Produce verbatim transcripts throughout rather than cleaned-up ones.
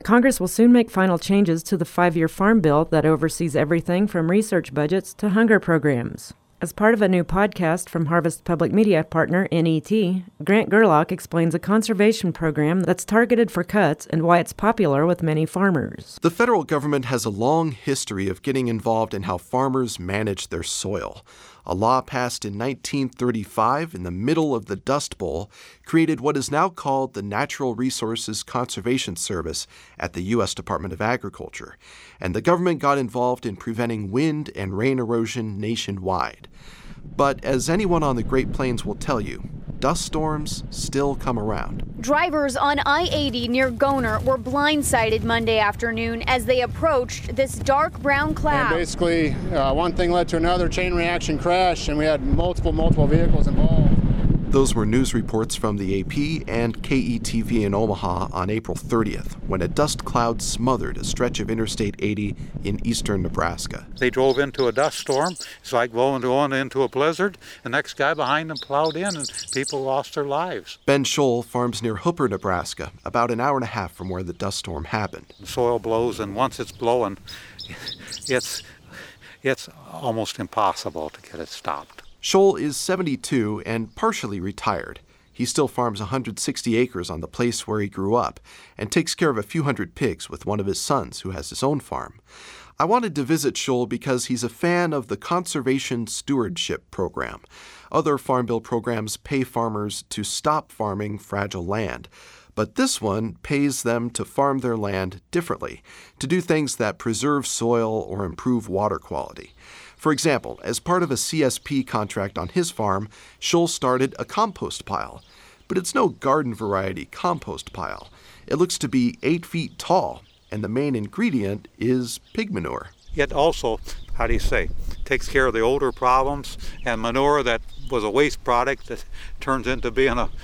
Congress will soon make final changes to the five-year farm bill that oversees everything from research budgets to hunger programs. As part of a new podcast from Harvest Public Media partner N E T, Grant Gerlach explains a conservation program that's targeted for cuts and why it's popular with many farmers. The federal government has a long history of getting involved in how farmers manage their soil. A law passed in nineteen thirty-five in the middle of the Dust Bowl created what is now called the Natural Resources Conservation Service at the U S Department of Agriculture, and the government got involved in preventing wind and rain erosion nationwide. But as anyone on the Great Plains will tell you, dust storms still come around. Drivers on I eighty near Goner were blindsided Monday afternoon as they approached this dark brown cloud. And basically, uh, one thing led to another, chain reaction crash, and we had multiple, multiple vehicles involved. Those were news reports from the A P and K E T V in Omaha on April thirtieth, when a dust cloud smothered a stretch of Interstate eighty in eastern Nebraska. They drove into a dust storm. It's like going going into a blizzard. The next guy behind them plowed in, and people lost their lives. Ben Scholl farms near Hooper, Nebraska, about an hour and a half from where the dust storm happened. The soil blows, and once it's blowing, it's it's almost impossible to get it stopped. Scholl is seventy-two and partially retired. He still farms one hundred sixty acres on the place where he grew up and takes care of a few hundred pigs with one of his sons who has his own farm. I wanted to visit Scholl because he's a fan of the Conservation Stewardship Program. Other Farm Bill programs pay farmers to stop farming fragile land, but this one pays them to farm their land differently, to do things that preserve soil or improve water quality. For example, as part of a C S P contract on his farm, Scholl started a compost pile. But it's no garden variety compost pile. It looks to be eight feet tall, and the main ingredient is pig manure. It also, how do you say, takes care of the odor problems, and manure that was a waste product that turns into being a,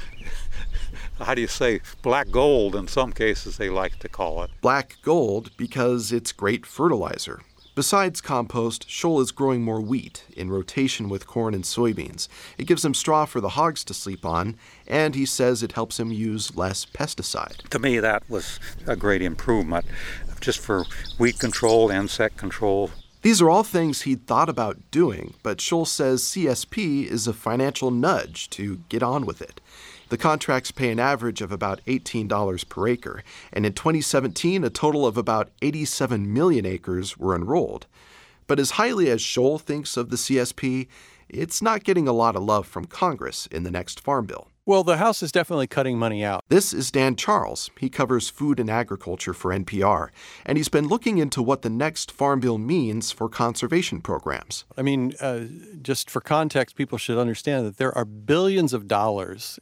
how do you say, black gold in some cases they like to call it. Black gold because it's great fertilizer. Besides compost, Scholl is growing more wheat in rotation with corn and soybeans. It gives him straw for the hogs to sleep on, and he says it helps him use less pesticide. To me, that was a great improvement, just for weed control, insect control. These are all things he'd thought about doing, but Scholl says C S P is a financial nudge to get on with it. The contracts pay an average of about eighteen dollars per acre, and in twenty seventeen, a total of about eighty-seven million acres were enrolled. But as highly as Scholl thinks of the C S P, it's not getting a lot of love from Congress in the next Farm Bill. Well, the House is definitely cutting money out. This is Dan Charles. He covers food and agriculture for N P R, and he's been looking into what the next Farm Bill means for conservation programs. I mean, uh, just for context, people should understand that there are billions of dollars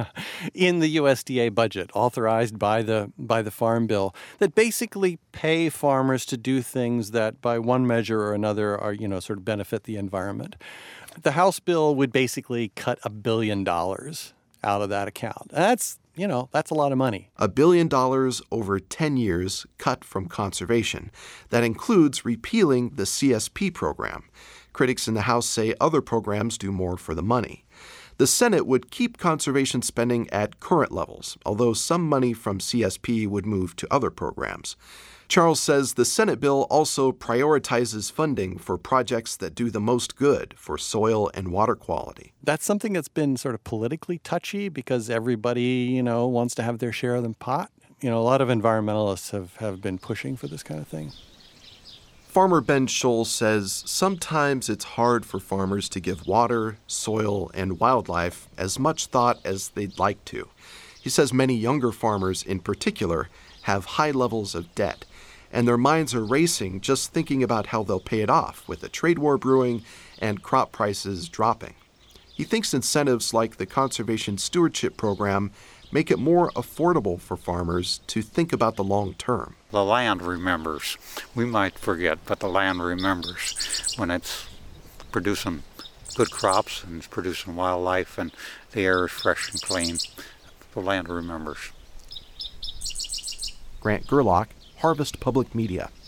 in the U S D A budget authorized by the by the Farm Bill that basically pay farmers to do things that, by one measure or another, are, you know, sort of benefit the environment. The House bill would basically cut a billion dollars out of that account. That's, you know, that's a lot of money. A billion dollars over ten years cut from conservation. That includes repealing the C S P program. Critics in the House say other programs do more for the money. The Senate would keep conservation spending at current levels, although some money from C S P would move to other programs. Charles says the Senate bill also prioritizes funding for projects that do the most good for soil and water quality. That's something that's been sort of politically touchy because everybody, you know, wants to have their share of the pot. You know, a lot of environmentalists have, have been pushing for this kind of thing. Farmer Ben Scholl says sometimes it's hard for farmers to give water, soil, and wildlife as much thought as they'd like to. He says many younger farmers in particular have high levels of debt, and their minds are racing just thinking about how they'll pay it off with a trade war brewing and crop prices dropping. He thinks incentives like the Conservation Stewardship Program make it more affordable for farmers to think about the long term. The land remembers. We might forget, but the land remembers when it's producing good crops and it's producing wildlife and the air is fresh and clean. The land remembers. Grant Gerlach, Harvest Public Media.